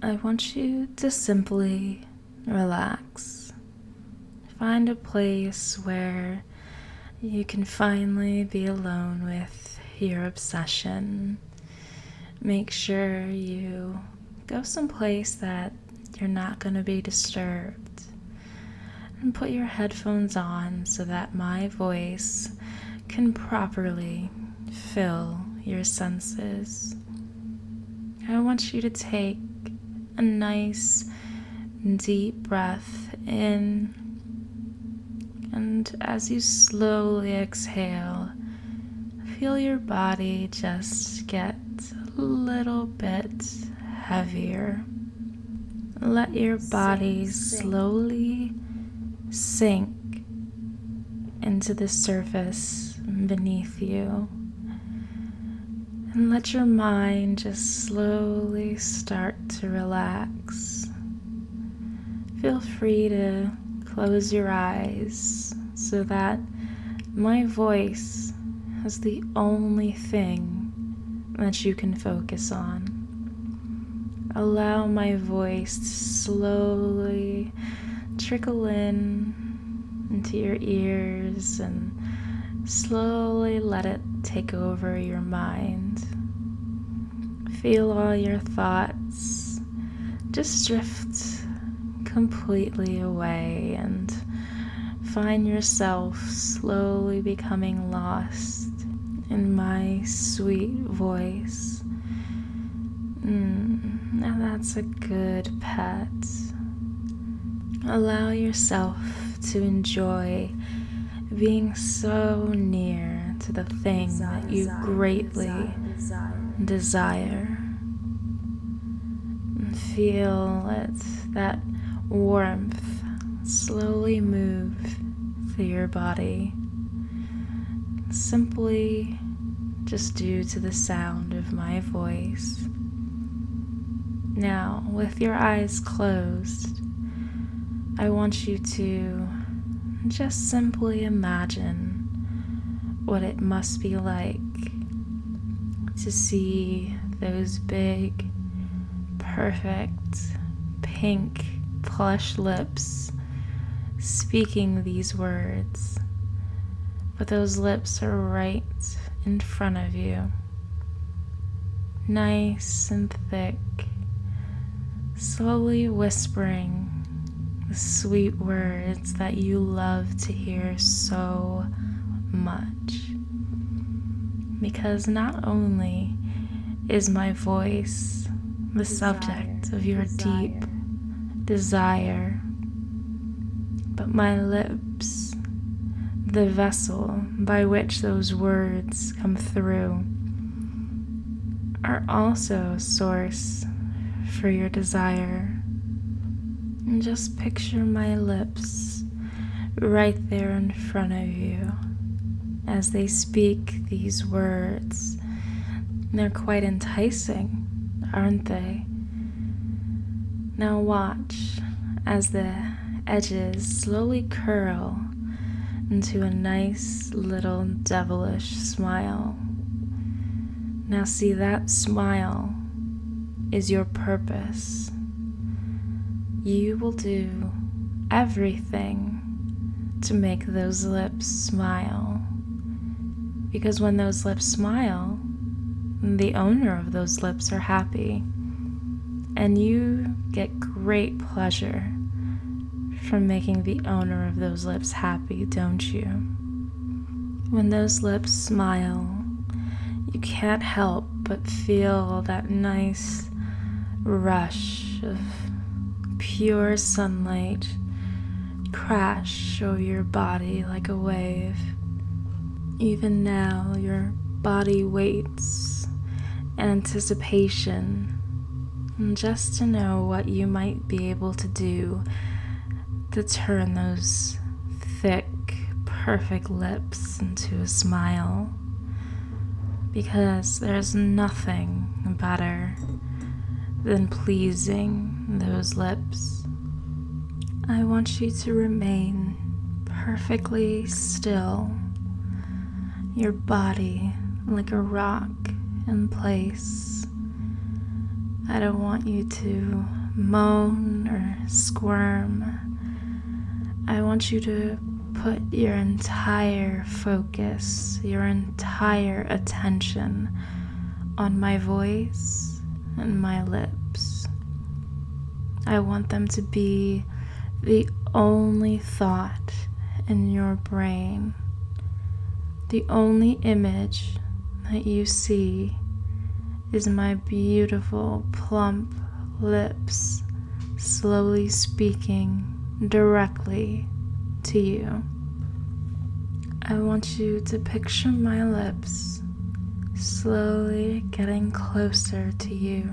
I want you to simply relax. Find a place where you can finally be alone with your obsession. Make sure you go someplace that you're not going to be disturbed. And put your headphones on so that my voice can properly fill your senses. I want you to take a nice deep breath in, and as you slowly exhale, feel your body just get a little bit heavier. Let your body slowly sink into the surface beneath you. And let your mind just slowly start to relax. Feel free to close your eyes so that my voice is the only thing that you can focus on. Allow my voice to slowly trickle into your ears and slowly let it take over your mind. Feel all your thoughts just drift completely away and find yourself slowly becoming lost in my sweet voice. Now that's a good pet. Allow yourself to enjoy being so near to the thing that you greatly desire. And feel that warmth slowly move through your body, simply just due to the sound of my voice. Now, with your eyes closed, I want you to just simply imagine what it must be like to see those big, perfect, pink, plush lips speaking these words. But those lips are right in front of you, nice and thick, slowly whispering the sweet words that you love to hear so much. Because not only is my voice the subject of your deep desire, but my lips, the vessel by which those words come through, are also a source for your desire. And just picture my lips right there in front of you as they speak these words. They're quite enticing, aren't they? Now watch as the edges slowly curl into a nice little devilish smile. Now see, that smile is your purpose. You will do everything to make those lips smile. Because when those lips smile, the owner of those lips are happy. And you get great pleasure from making the owner of those lips happy, don't you? When those lips smile, you can't help but feel that nice rush of pure sunlight crash over your body like a wave. Even now, your body waits in anticipation just to know what you might be able to do to turn those thick, perfect lips into a smile. Because there's nothing better than pleasing those lips. I want you to remain perfectly still, your body like a rock in place, I don't want you to moan or squirm. I want you to put your entire focus, your entire attention on my voice and my lips. I want them to be the only thought in your brain, the only image that you see is my beautiful, plump lips slowly speaking directly to you. I want you to picture my lips slowly getting closer to you,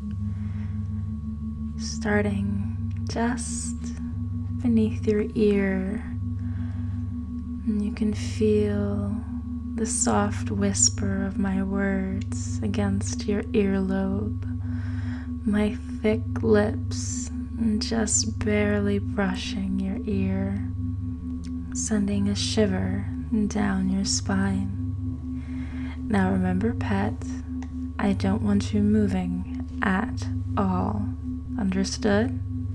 starting just beneath your ear, and you can feel the soft whisper of my words against your earlobe, my thick lips just barely brushing your ear, sending a shiver down your spine. Now remember, pet, I don't want you moving at all. Understood?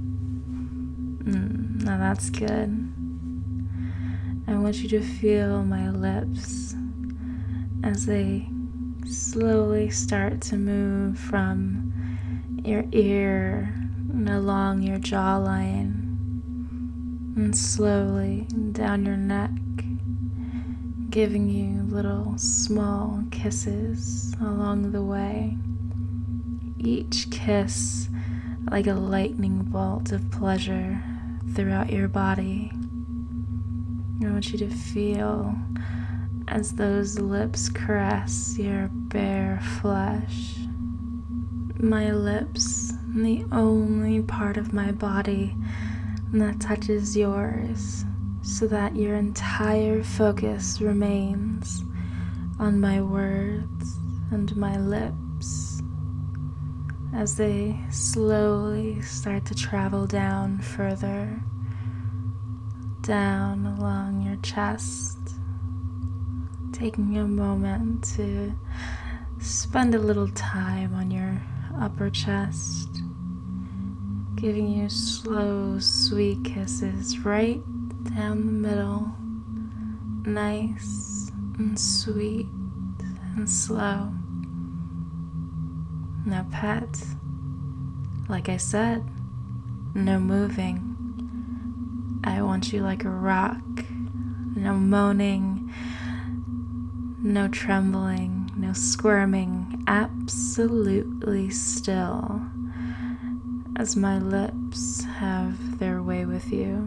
Now that's good. I want you to feel my lips as they slowly start to move from your ear and along your jawline and slowly down your neck, giving you little small kisses along the way. Each kiss like a lightning bolt of pleasure throughout your body. I want you to feel as those lips caress your bare flesh. My lips, the only part of my body that touches yours, so that your entire focus remains on my words and my lips as they slowly start to travel down further, down along your chest, taking a moment to spend a little time on your upper chest, giving you slow, sweet kisses right down the middle, nice and sweet and slow. Now, pet, like I said, no moving. I want you like a rock, no moaning, no trembling, no squirming, absolutely still as my lips have their way with you.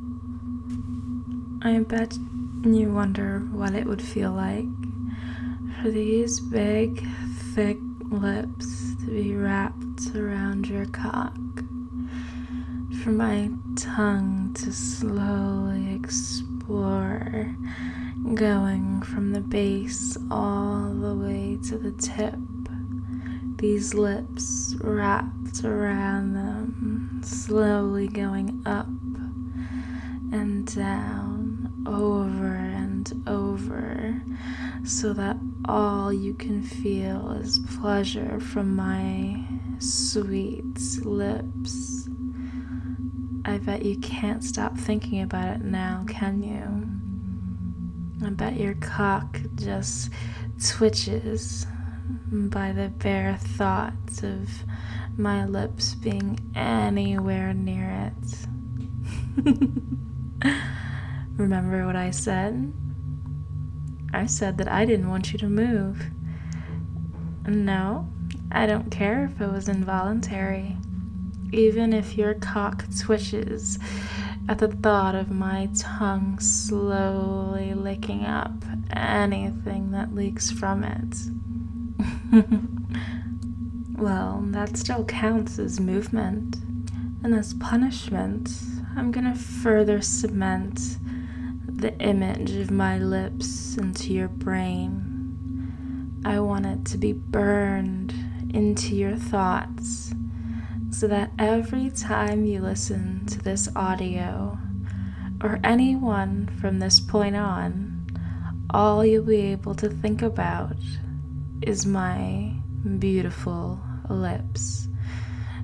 I bet you wonder what it would feel like for these big, thick lips to be wrapped around your cock, for my tongue to slowly explore, going from the base all the way to the tip, these lips wrapped around them, slowly going up and down, over and over, so that all you can feel is pleasure from my sweet lips. I bet you can't stop thinking about it now, can you? I bet your cock just twitches by the bare thought of my lips being anywhere near it. Remember what I said? I said that I didn't want you to move. No, I don't care if it was involuntary. Even if your cock twitches at the thought of my tongue slowly licking up anything that leaks from it. Well, that still counts as movement. And as punishment, I'm gonna further cement the image of my lips into your brain. I want it to be burned into your thoughts, so that every time you listen to this audio, or anyone from this point on, all you'll be able to think about is my beautiful lips,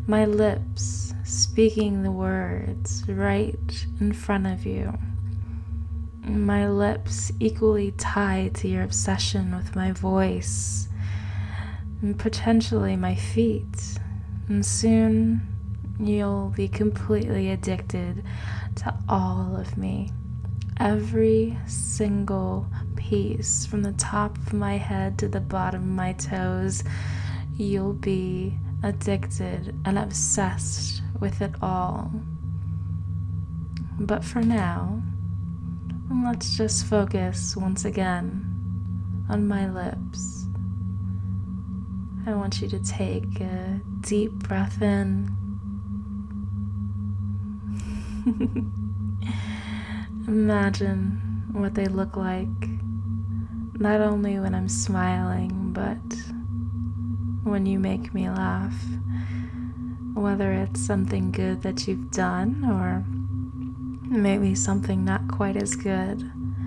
my lips speaking the words right in front of you, my lips equally tied to your obsession with my voice, and potentially my feet, and soon you'll be completely addicted to all of me. Every single piece, from the top of my head to the bottom of my toes, you'll be addicted and obsessed with it all. But for now, let's just focus once again on my lips. I want you to take a deep breath in. Imagine what they look like, not only when I'm smiling, but when you make me laugh. Whether it's something good that you've done, or maybe something not quite as good.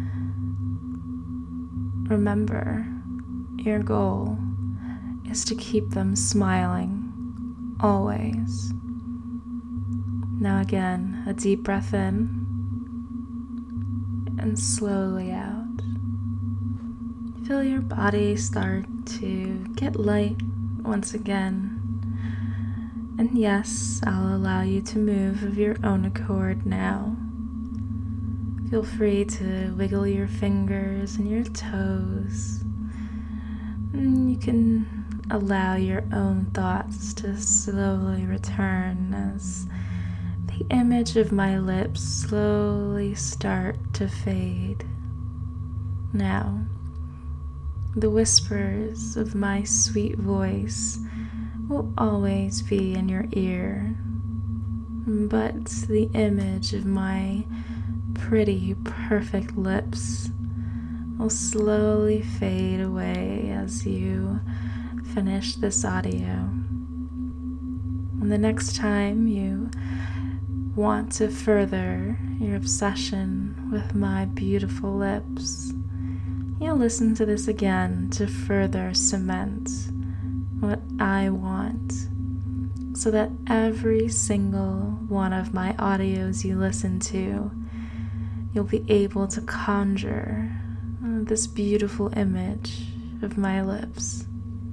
Remember, your goal is to keep them smiling, always. Now again, a deep breath in, and slowly out. Feel your body start to get light once again. And yes, I'll allow you to move of your own accord now. Feel free to wiggle your fingers and your toes. And you can allow your own thoughts to slowly return as the image of my lips slowly start to fade. Now, the whispers of my sweet voice will always be in your ear, but the image of my pretty, perfect lips will slowly fade away as you finish this audio. And the next time you want to further your obsession with my beautiful lips, you'll listen to this again to further cement what I want, so that every single one of my audios you listen to, you'll be able to conjure this beautiful image of my lips.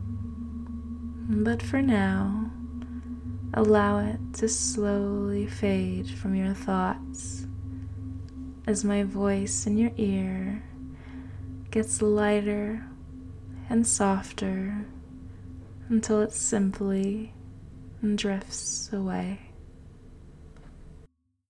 But for now, allow it to slowly fade from your thoughts as my voice in your ear gets lighter and softer until it simply drifts away.